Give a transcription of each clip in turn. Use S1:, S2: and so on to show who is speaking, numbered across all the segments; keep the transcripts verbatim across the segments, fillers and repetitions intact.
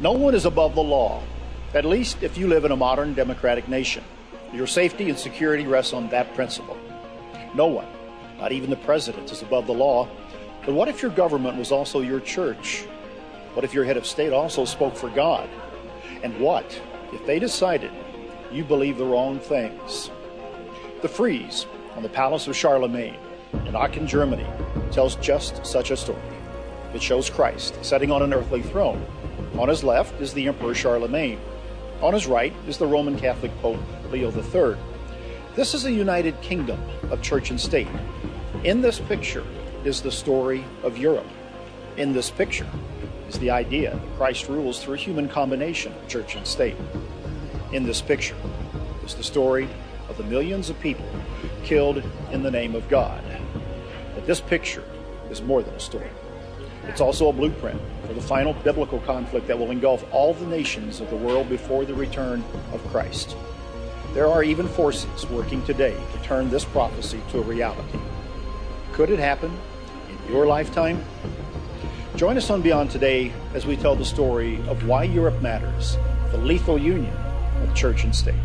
S1: No one is above the law, at least if you live in a modern democratic nation. Your safety and security rests on that principle. No one, not even the president, is above the law. But what if your government was also your church? What if your head of state also spoke for God? And what if they decided you believe the wrong things? The frieze on the Palace of Charlemagne in Aachen, Germany, tells just such a story. It shows Christ sitting on an earthly throne. On his left is the Emperor Charlemagne. On his right is the Roman Catholic Pope Leo the Third. This is a united kingdom of church and state. In this picture is the story of Europe. In this picture is the idea that Christ rules through a human combination of church and state. In this picture is the story of the millions of people killed in the name of God. But this picture is more than a story. It's also a blueprint for the final biblical conflict that will engulf all the nations of the world before the return of Christ. There are even forces working today to turn this prophecy to a reality. Could it happen in your lifetime? Join us on Beyond Today as we tell the story of why Europe matters, the lethal union of church and state.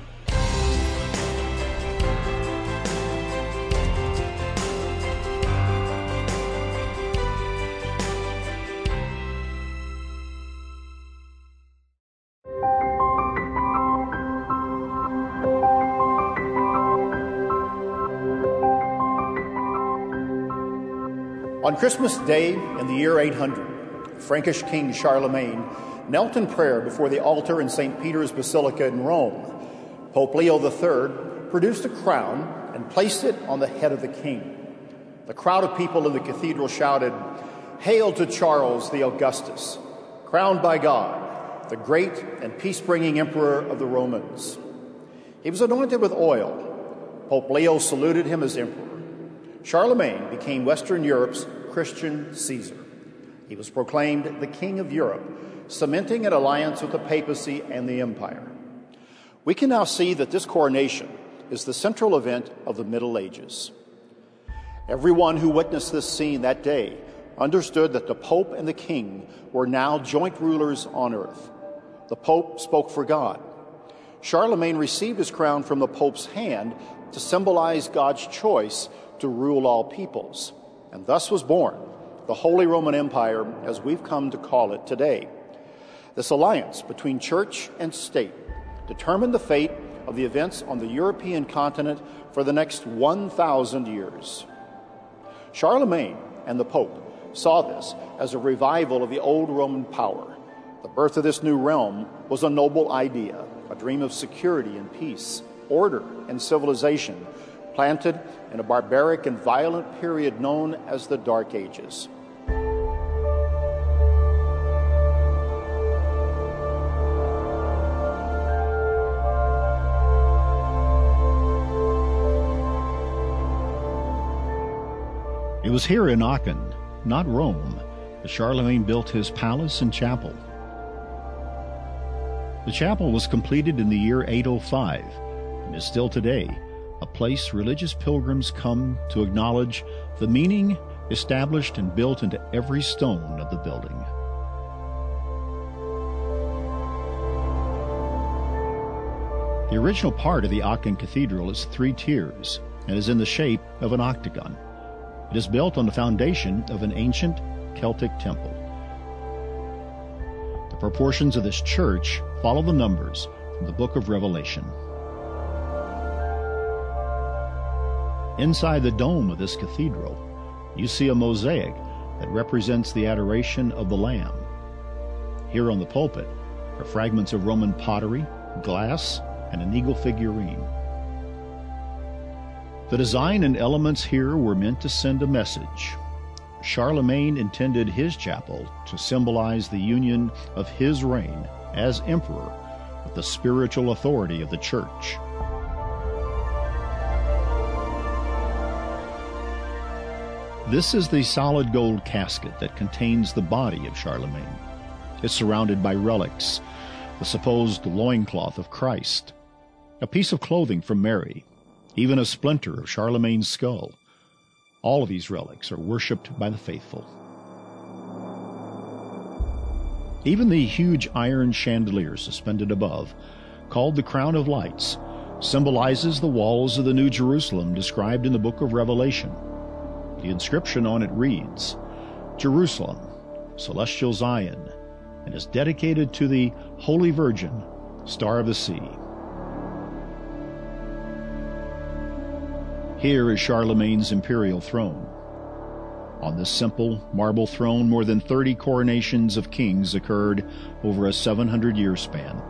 S1: On Christmas Day in the year eight hundred, Frankish King Charlemagne knelt in prayer before the altar in Saint Peter's Basilica in Rome. Pope Leo the Third produced a crown and placed it on the head of the king. The crowd of people in the cathedral shouted, "Hail to Charles the Augustus, crowned by God, the great and peace-bringing emperor of the Romans." He was anointed with oil. Pope Leo saluted him as emperor. Charlemagne became Western Europe's Christian Caesar. He was proclaimed the King of Europe, cementing an alliance with the papacy and the empire. We can now see that this coronation is the central event of the Middle Ages. Everyone who witnessed this scene that day understood that the Pope and the King were now joint rulers on earth. The Pope spoke for God. Charlemagne received his crown from the Pope's hand to symbolize God's choice to rule all peoples, and thus was born the Holy Roman Empire as we've come to call it today. This alliance between church and state determined the fate of the events on the European continent for the next one thousand years. Charlemagne and the Pope saw this as a revival of the old Roman power. The birth of this new realm was a noble idea, a dream of security and peace, order and civilization, planted in a barbaric and violent period known as the Dark Ages.
S2: It was here in Aachen, not Rome, that Charlemagne built his palace and chapel. The chapel was completed in the year eight oh five and is still today a place religious pilgrims come to acknowledge the meaning established and built into every stone of the building. The original part of the Aachen Cathedral is three tiers and is in the shape of an octagon. It is built on the foundation of an ancient Celtic temple. The proportions of this church follow the numbers from the book of Revelation. Inside the dome of this cathedral, you see a mosaic that represents the adoration of the Lamb. Here on the pulpit are fragments of Roman pottery, glass, and an eagle figurine. The design and elements here were meant to send a message. Charlemagne intended his chapel to symbolize the union of his reign as emperor with the spiritual authority of the church. This is the solid gold casket that contains the body of Charlemagne. It's surrounded by relics, the supposed loincloth of Christ, a piece of clothing from Mary, even a splinter of Charlemagne's skull. All of these relics are worshipped by the faithful. Even the huge iron chandelier suspended above, called the Crown of Lights, symbolizes the walls of the New Jerusalem described in the book of Revelation. The inscription on it reads, Jerusalem, Celestial Zion, and is dedicated to the Holy Virgin, Star of the Sea. Here is Charlemagne's imperial throne. On this simple marble throne, more than thirty coronations of kings occurred over a seven hundred year span.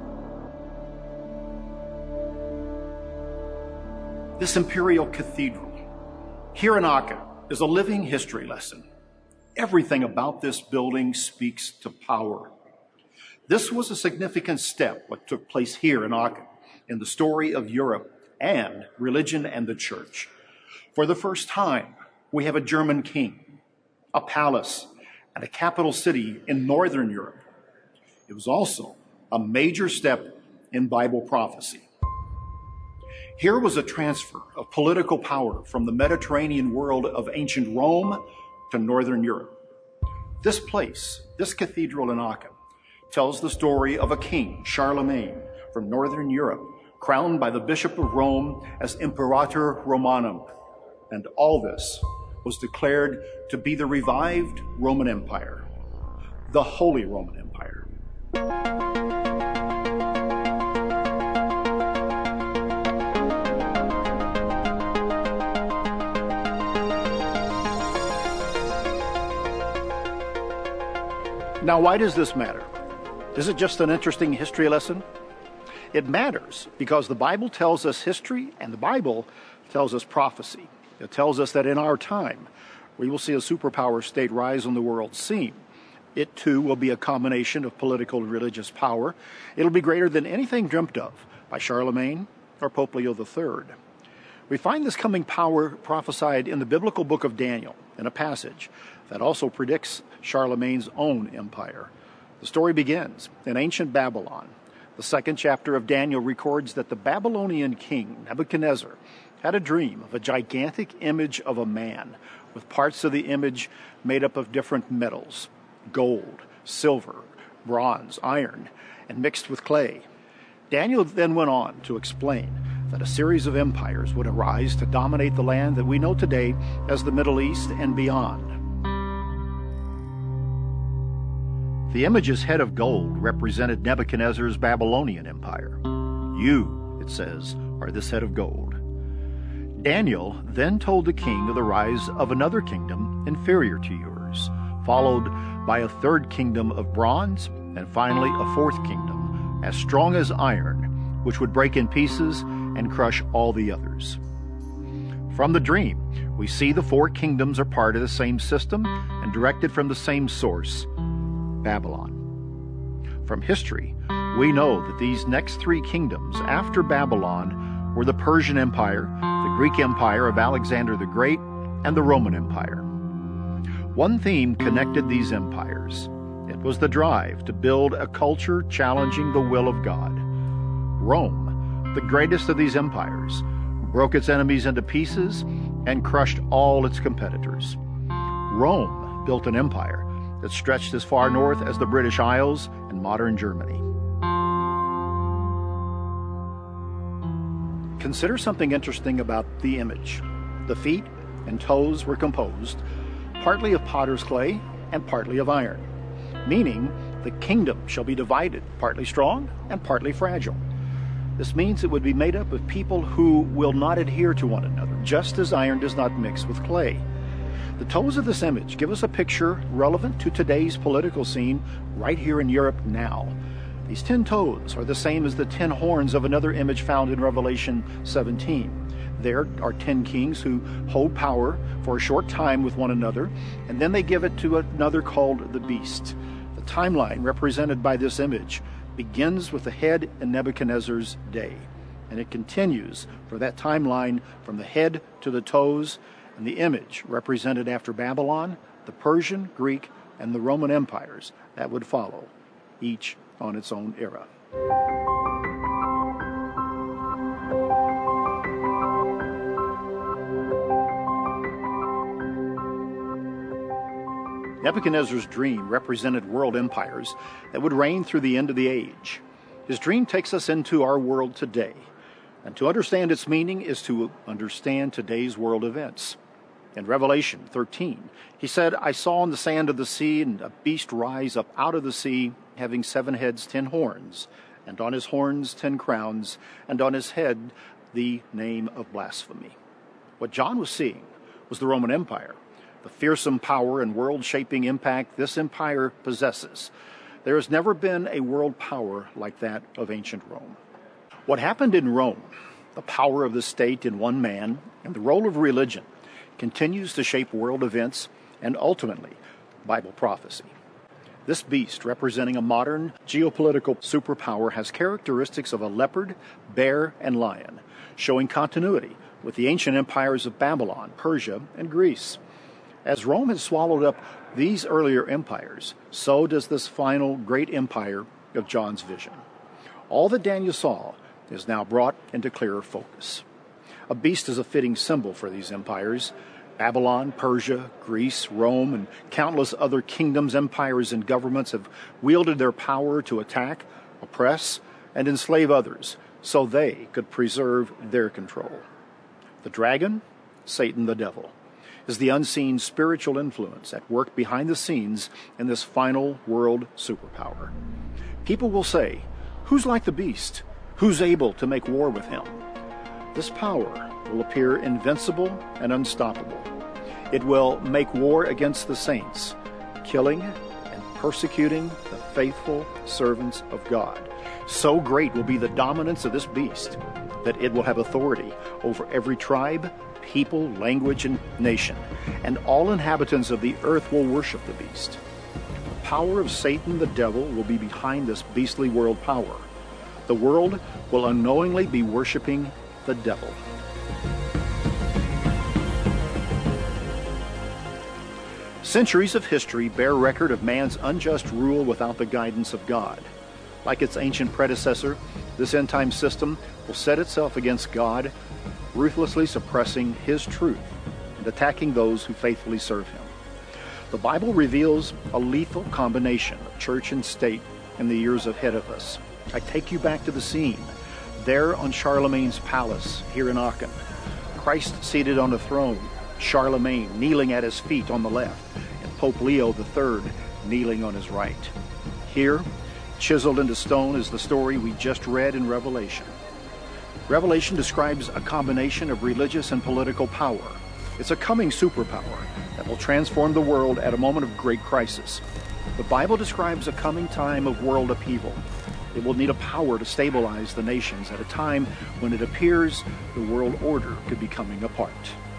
S1: This imperial cathedral here in Aachen is a living history lesson. Everything about this building speaks to power. This was a significant step, what took place here in Aachen, in the story of Europe and religion and the church. For the first time, we have a German king, a palace, and a capital city in Northern Europe. It was also a major step in Bible prophecy. Here was a transfer of political power from the Mediterranean world of ancient Rome to Northern Europe. This place, this cathedral in Aachen, tells the story of a king, Charlemagne, from Northern Europe, crowned by the Bishop of Rome as Imperator Romanum. And all this was declared to be the revived Roman Empire, the Holy Roman Empire. Now, why does this matter? Is it just an interesting history lesson? It matters because the Bible tells us history and the Bible tells us prophecy. It tells us that in our time, we will see a superpower state rise on the world scene. It, too, will be a combination of political and religious power. It'll be greater than anything dreamt of by Charlemagne or Pope Leo the Third. We find this coming power prophesied in the biblical book of Daniel in a passage that also predicts Charlemagne's own empire. The story begins in ancient Babylon. The second chapter of Daniel records that the Babylonian king, Nebuchadnezzar, had a dream of a gigantic image of a man with parts of the image made up of different metals, gold, silver, bronze, iron, and mixed with clay. Daniel then went on to explain that a series of empires would arise to dominate the land that we know today as the Middle East and beyond. The image's head of gold represented Nebuchadnezzar's Babylonian empire. You, it says, are this head of gold. Daniel then told the king of the rise of another kingdom inferior to yours, followed by a third kingdom of bronze, and finally a fourth kingdom, as strong as iron, which would break in pieces and crush all the others. From the dream, we see the four kingdoms are part of the same system and directed from the same source, Babylon. From history, we know that these next three kingdoms after Babylon were the Persian Empire, the Greek Empire of Alexander the Great, and the Roman Empire. One theme connected these empires. It was the drive to build a culture challenging the will of God. Rome, the greatest of these empires, broke its enemies into pieces and crushed all its competitors. Rome built an empire that stretched as far north as the British Isles and modern Germany. Consider something interesting about the image. The feet and toes were composed partly of potter's clay and partly of iron, meaning the kingdom shall be divided, partly strong and partly fragile. This means it would be made up of people who will not adhere to one another, just as iron does not mix with clay. The toes of this image give us a picture relevant to today's political scene right here in Europe now. These ten toes are the same as the ten horns of another image found in Revelation seventeen. There are ten kings who hold power for a short time with one another, and then they give it to another called the beast. The timeline represented by this image begins with the head in Nebuchadnezzar's day, and it continues for that timeline from the head to the toes, and the image represented after Babylon, the Persian, Greek, and the Roman empires that would follow, each on its own era. Nebuchadnezzar's dream represented world empires that would reign through the end of the age. His dream takes us into our world today, and to understand its meaning is to understand today's world events. In Revelation thirteen, he said, I saw on the sand of the sea and a beast rise up out of the sea, having seven heads, ten horns, and on his horns ten crowns, and on his head the name of blasphemy. What John was seeing was the Roman Empire, the fearsome power and world-shaping impact this empire possesses. There has never been a world power like that of ancient Rome. What happened in Rome, the power of the state in one man, and the role of religion, continues to shape world events and ultimately Bible prophecy. This beast, representing a modern geopolitical superpower, has characteristics of a leopard, bear, and lion, showing continuity with the ancient empires of Babylon, Persia, and Greece. As Rome has swallowed up these earlier empires, so does this final great empire of John's vision. All that Daniel saw is now brought into clearer focus. A beast is a fitting symbol for these empires. Babylon, Persia, Greece, Rome, and countless other kingdoms, empires, and governments have wielded their power to attack, oppress, and enslave others so they could preserve their control. The dragon, Satan the devil, is the unseen spiritual influence at work behind the scenes in this final world superpower. People will say, who's like the beast? Who's able to make war with him? This power will appear invincible and unstoppable. It will make war against the saints, killing and persecuting the faithful servants of God. So great will be the dominance of this beast that it will have authority over every tribe, people, language, and nation, and all inhabitants of the earth will worship the beast. The power of Satan the devil will be behind this beastly world power. The world will unknowingly be worshiping the devil. Centuries of history bear record of man's unjust rule without the guidance of God. Like its ancient predecessor, this end-time system will set itself against God, ruthlessly suppressing His truth and attacking those who faithfully serve Him. The Bible reveals a lethal combination of church and state in the years ahead of us. I take you back to the scene, there on Charlemagne's palace here in Aachen. Christ seated on a throne, Charlemagne kneeling at his feet on the left, and Pope Leo the Third kneeling on his right. Here, chiseled into stone, is the story we just read in Revelation. Revelation describes a combination of religious and political power. It's a coming superpower that will transform the world at a moment of great crisis. The Bible describes a coming time of world upheaval. It will need a power to stabilize the nations at a time when it appears the world order could be coming apart.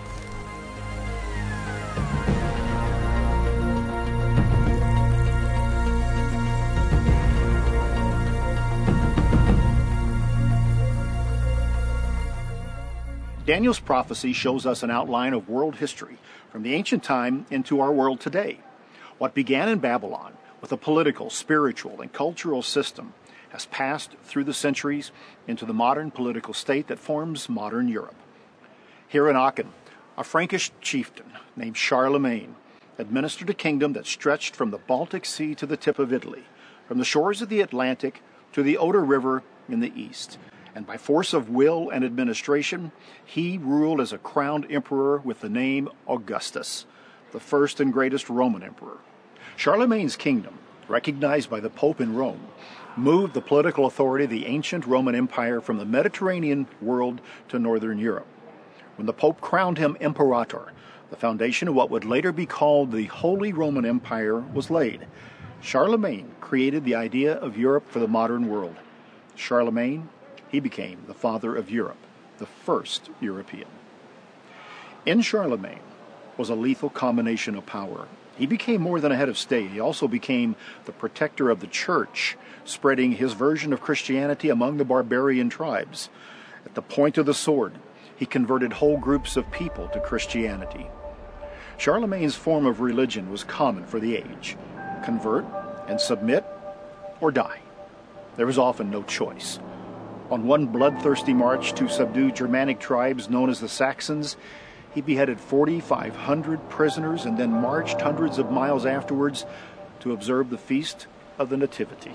S1: Daniel's prophecy shows us an outline of world history from the ancient time into our world today. What began in Babylon with a political, spiritual, and cultural system has passed through the centuries into the modern political state that forms modern Europe. Here in Aachen, a Frankish chieftain named Charlemagne administered a kingdom that stretched from the Baltic Sea to the tip of Italy, from the shores of the Atlantic to the Oder River in the east. And by force of will and administration, he ruled as a crowned emperor with the name Augustus, the first and greatest Roman emperor. Charlemagne's kingdom, recognized by the Pope in Rome, moved the political authority of the ancient Roman Empire from the Mediterranean world to northern Europe. When the Pope crowned him Imperator, the foundation of what would later be called the Holy Roman Empire was laid. Charlemagne created the idea of Europe for the modern world. Charlemagne, he became the father of Europe, the first European. In Charlemagne was a lethal combination of power. He became more than a head of state. He also became the protector of the church, spreading his version of Christianity among the barbarian tribes. At the point of the sword, he converted whole groups of people to Christianity. Charlemagne's form of religion was common for the age: convert and submit, or die. There was often no choice. On one bloodthirsty march to subdue Germanic tribes known as the Saxons, He beheaded forty-five hundred prisoners and then marched hundreds of miles afterwards to observe the Feast of the Nativity.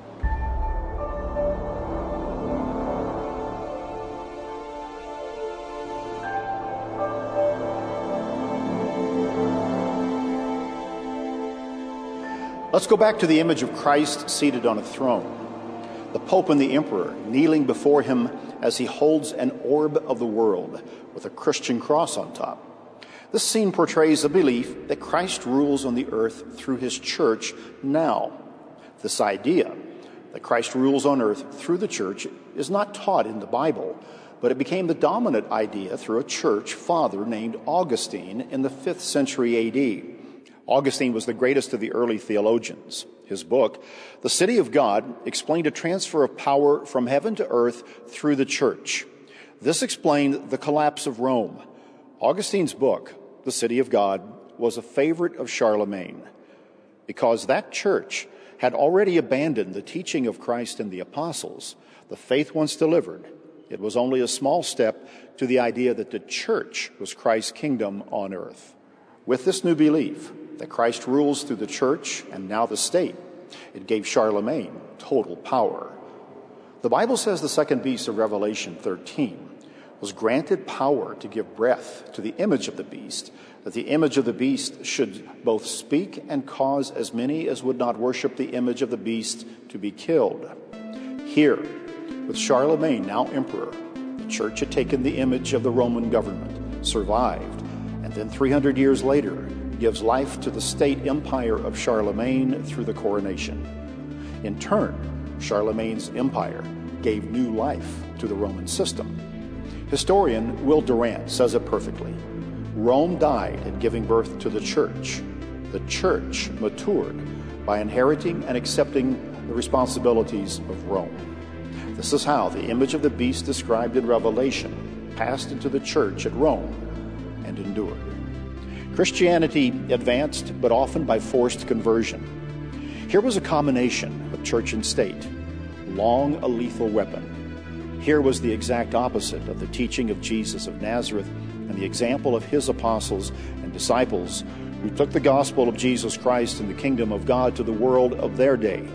S1: Let's go back to the image of Christ seated on a throne. The Pope and the Emperor kneeling before him as he holds an orb of the world with a Christian cross on top. This scene portrays the belief that Christ rules on the earth through his church now. This idea that Christ rules on earth through the church is not taught in the Bible, but it became the dominant idea through a church father named Augustine in the fifth century A D. Augustine was the greatest of the early theologians. His book, The City of God, explained a transfer of power from heaven to earth through the church. This explained the collapse of Rome. Augustine's book, The City of God, was a favorite of Charlemagne. Because that church had already abandoned the teaching of Christ and the apostles, the faith once delivered, it was only a small step to the idea that the church was Christ's kingdom on earth. With this new belief that Christ rules through the church and now the state, it gave Charlemagne total power. The Bible says the second beast of Revelation thirteen was granted power to give breath to the image of the beast, that the image of the beast should both speak and cause as many as would not worship the image of the beast to be killed. Here, with Charlemagne now emperor, the church had taken the image of the Roman government, survived, and then three hundred years later gives life to the state empire of Charlemagne through the coronation. In turn, Charlemagne's empire gave new life to the Roman system. Historian Will Durant says it perfectly. Rome died in giving birth to the church. The church matured by inheriting and accepting the responsibilities of Rome. This is how the image of the beast described in Revelation passed into the church at Rome and endured. Christianity advanced, but often by forced conversion. Here was a combination of church and state, long a lethal weapon. Here was the exact opposite of the teaching of Jesus of Nazareth and the example of his apostles and disciples who took the gospel of Jesus Christ and the kingdom of God to the world of their day.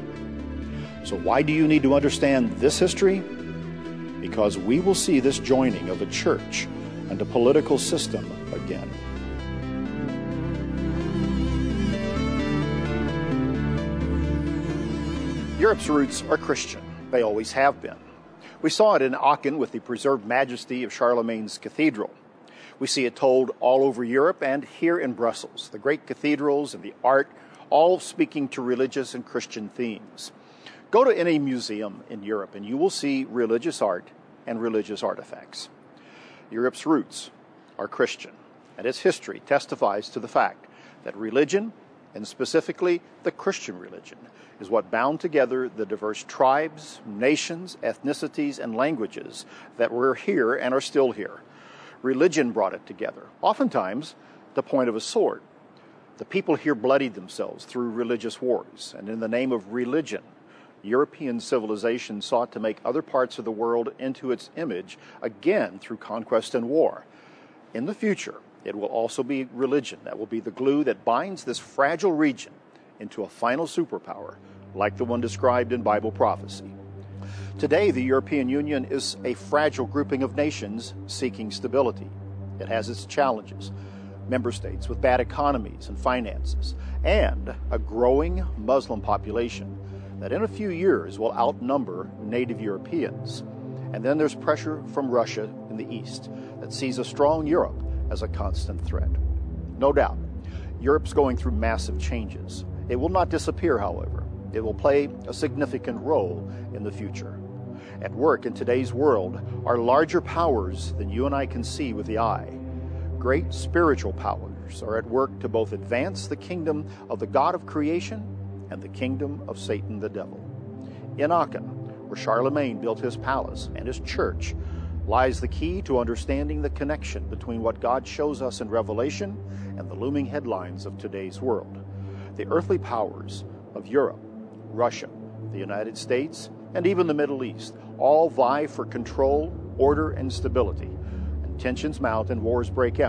S1: So why do you need to understand this history? Because we will see this joining of a church and a political system again. Europe's roots are Christian. They always have been. We saw it in Aachen with the preserved majesty of Charlemagne's cathedral. We see it told all over Europe and here in Brussels, the great cathedrals and the art, all speaking to religious and Christian themes. Go to any museum in Europe and you will see religious art and religious artifacts. Europe's roots are Christian, and its history testifies to the fact that religion, and specifically the Christian religion, is what bound together the diverse tribes, nations, ethnicities, and languages that were here and are still here. Religion brought it together, oftentimes the point of a sword. The people here bloodied themselves through religious wars, and in the name of religion, European civilization sought to make other parts of the world into its image, again through conquest and war. In the future, it will also be religion that will be the glue that binds this fragile region into a final superpower, like the one described in Bible prophecy. Today, the European Union is a fragile grouping of nations seeking stability. It has its challenges, member states with bad economies and finances, and a growing Muslim population that in a few years will outnumber native Europeans. And then there's pressure from Russia in the east that sees a strong Europe as a constant threat. No doubt, Europe's going through massive changes. It will not disappear, however. It will play a significant role in the future. At work in today's world are larger powers than you and I can see with the eye. Great spiritual powers are at work to both advance the kingdom of the God of creation and the kingdom of Satan the devil. In Aachen, where Charlemagne built his palace and his church, lies the key to understanding the connection between what God shows us in Revelation and the looming headlines of today's world. The earthly powers of Europe, Russia, the United States, and even the Middle East all vie for control, order, and stability. And tensions mount and wars break out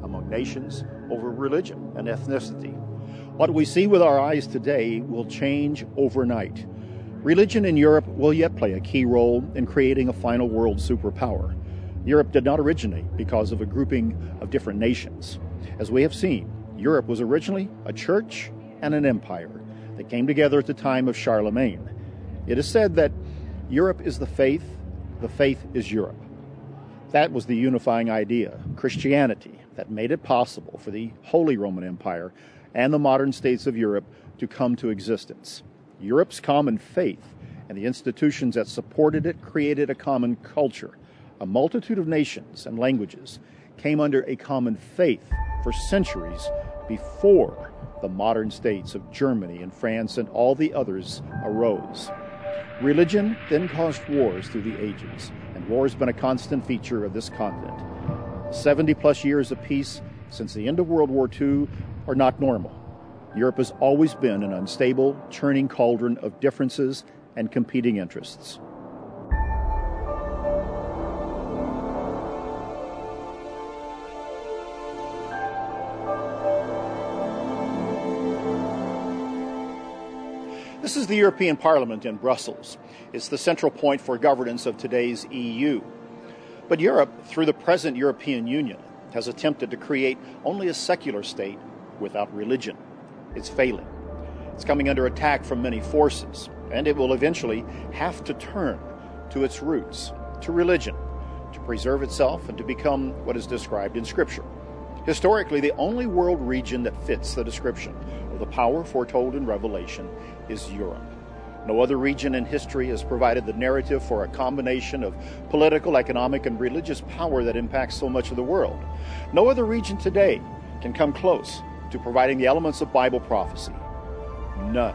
S1: among nations over religion and ethnicity. What we see with our eyes today will change overnight. Religion in Europe will yet play a key role in creating a final world superpower. Europe did not originate because of a grouping of different nations. As we have seen, Europe was originally a church and an empire that came together at the time of Charlemagne. It is said that Europe is the faith, the faith is Europe. That was the unifying idea, Christianity, that made it possible for the Holy Roman Empire and the modern states of Europe to come to existence. Europe's common faith and the institutions that supported it created a common culture. A multitude of nations and languages came under a common faith for centuries before the modern states of Germany and France and all the others arose. Religion then caused wars through the ages, and war has been a constant feature of this continent. seventy plus years of peace since the end of World War Two are not normal. Europe has always been an unstable, churning cauldron of differences and competing interests. This is the European Parliament in Brussels. It's the central point for governance of today's E U. But Europe, through the present European Union, has attempted to create only a secular state without religion. It's failing. It's coming under attack from many forces, and it will eventually have to turn to its roots, to religion, to preserve itself and to become what is described in Scripture. Historically, the only world region that fits the description of the power foretold in Revelation is Europe. No other region in history has provided the narrative for a combination of political, economic, and religious power that impacts so much of the world. No other region today can come close to providing the elements of Bible prophecy. None.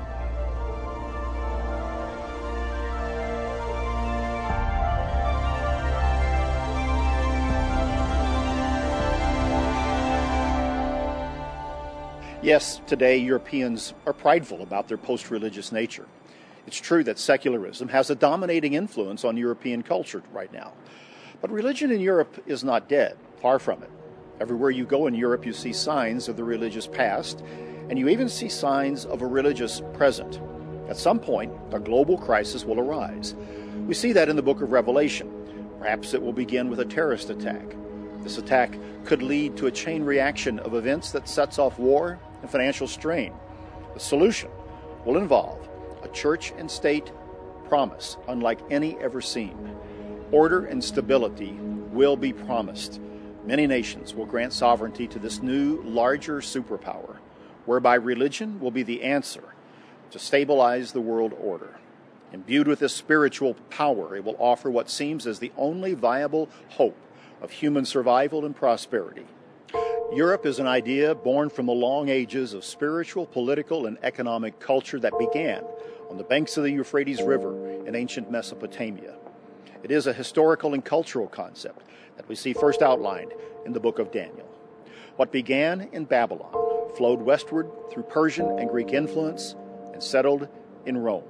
S1: Yes, today Europeans are prideful about their post-religious nature. It's true that secularism has a dominating influence on European culture right now. But religion in Europe is not dead, far from it. Everywhere you go in Europe, you see signs of the religious past, and you even see signs of a religious present. At some point, a global crisis will arise. We see that in the book of Revelation. Perhaps it will begin with a terrorist attack. This attack could lead to a chain reaction of events that sets off war and financial strain. The solution will involve a church and state promise unlike any ever seen. Order and stability will be promised. Many nations will grant sovereignty to this new, larger superpower, whereby religion will be the answer to stabilize the world order. Imbued with this spiritual power, it will offer what seems as the only viable hope of human survival and prosperity. Europe is an idea born from the long ages of spiritual, political, and economic culture that began on the banks of the Euphrates River in ancient Mesopotamia. It is a historical and cultural concept that we see first outlined in the book of Daniel. What began in Babylon flowed westward through Persian and Greek influence and settled in Rome.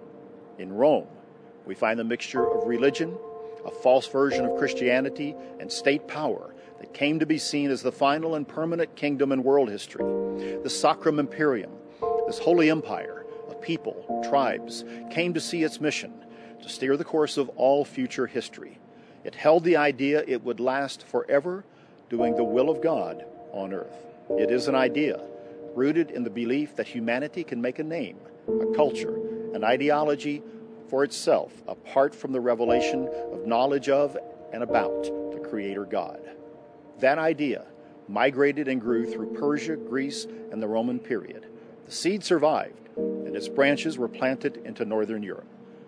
S1: In Rome, we find the mixture of religion, a false version of Christianity, and state power that came to be seen as the final and permanent kingdom in world history. The Sacrum Imperium, this holy empire of people, tribes, came to see its mission to steer the course of all future history. It held the idea it would last forever, doing the will of God on earth. It is an idea rooted in the belief that humanity can make a name, a culture, an ideology for itself apart from the revelation of knowledge of and about the Creator God. That idea migrated and grew through Persia, Greece, and the Roman period. The seed survived, and its branches were planted into northern Europe.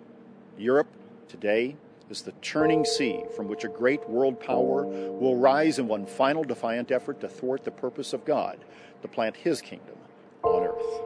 S1: Europe today is the churning sea from which a great world power will rise in one final defiant effort to thwart the purpose of God to plant His kingdom on earth.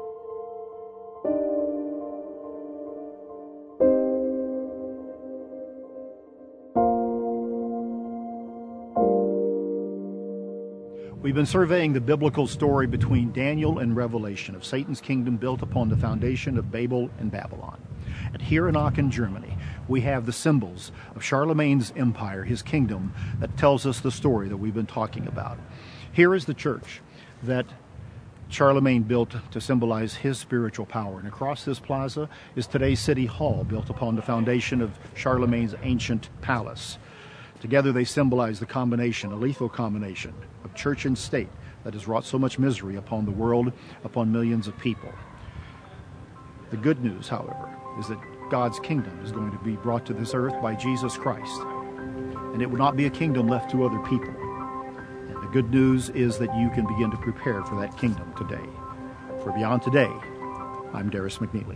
S1: We've been surveying the biblical story between Daniel and Revelation of Satan's kingdom built upon the foundation of Babel and Babylon. And here in Aachen, Germany, we have the symbols of Charlemagne's empire, his kingdom, that tells us the story that we've been talking about. Here is the church that Charlemagne built to symbolize his spiritual power. And across this plaza is today's City Hall, built upon the foundation of Charlemagne's ancient palace. Together they symbolize the combination, a lethal combination, of church and state that has wrought so much misery upon the world, upon millions of people. The good news, however, is that God's kingdom is going to be brought to this earth by Jesus Christ. And it will not be a kingdom left to other people. And the good news is that you can begin to prepare for that kingdom today. For Beyond Today, I'm Darris McNeely.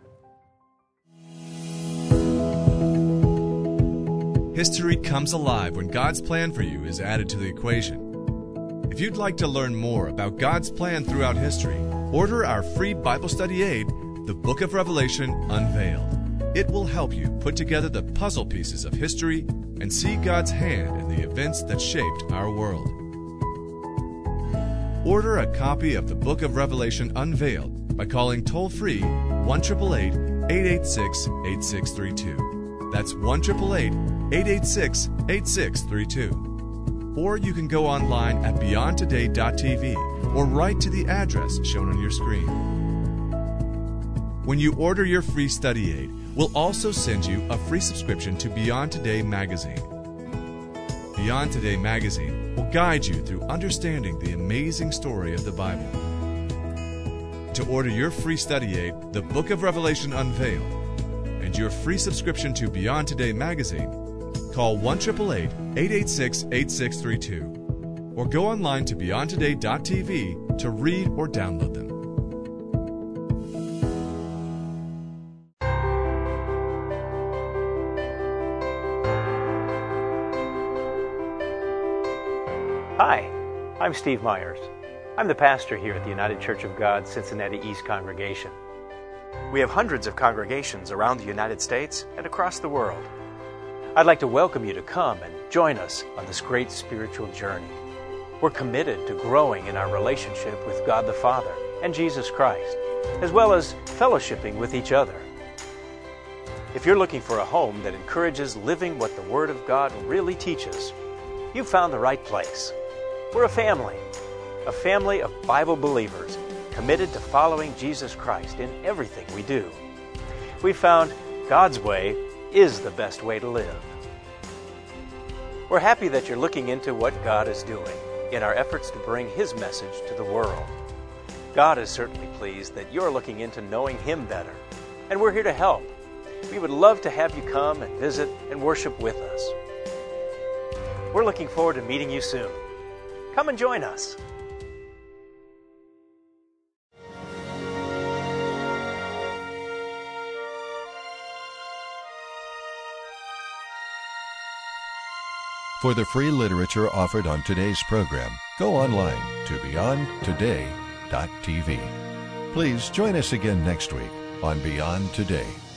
S3: History comes alive when God's plan for you is added to the equation. If you'd like to learn more about God's plan throughout history, order our free Bible study aid, The Book of Revelation Unveiled. It will help you put together the puzzle pieces of history and see God's hand in the events that shaped our world. Order a copy of the Book of Revelation Unveiled by calling toll-free one eight eight eight, eight eight six, eight six three two. That's one eight eight eight, eight eight six, eight six three two. Or you can go online at beyond today dot t v or write to the address shown on your screen. When you order your free study aid, we'll also send you a free subscription to Beyond Today magazine. Beyond Today magazine will guide you through understanding the amazing story of the Bible. To order your free study aid, The Book of Revelation Unveiled, and your free subscription to Beyond Today magazine, call one eight eight eight, eight eight six, eight six three two or go online to beyond today dot t v to read or download them.
S4: Hi, I'm Steve Myers. I'm the pastor here at the United Church of God Cincinnati East Congregation. We have hundreds of congregations around the United States and across the world. I'd like to welcome you to come and join us on this great spiritual journey. We're committed to growing in our relationship with God the Father and Jesus Christ, as well as fellowshipping with each other. If you're looking for a home that encourages living what the Word of God really teaches, you've found the right place. We're a family, a family of Bible believers committed to following Jesus Christ in everything we do. We found God's way is the best way to live. We're happy that you're looking into what God is doing in our efforts to bring His message to the world. God is certainly pleased that you're looking into knowing Him better, and we're here to help. We would love to have you come and visit and worship with us. We're looking forward to meeting you soon. Come and join us.
S5: For the free literature offered on today's program, go online to beyond today dot t v. Please join us again next week on Beyond Today.